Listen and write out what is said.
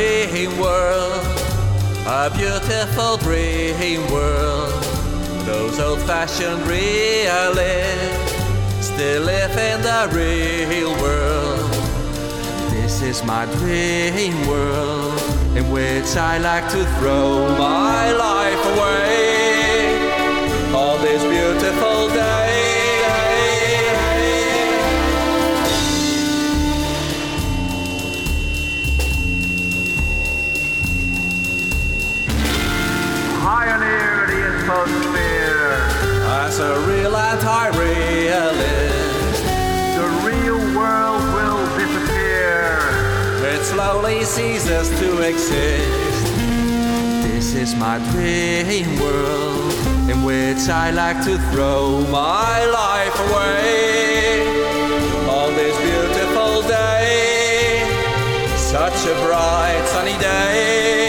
dream world, a beautiful dream world. Those old-fashioned realists still live in the real world. This is my dream world, in which I like to throw my life away. All this beautiful day. Pioneer the infosphere. As a real anti-realist, The real world will disappear. it slowly ceases to exist. This is my dream world, in which I like to throw my life away. On this beautiful day, such a bright sunny day.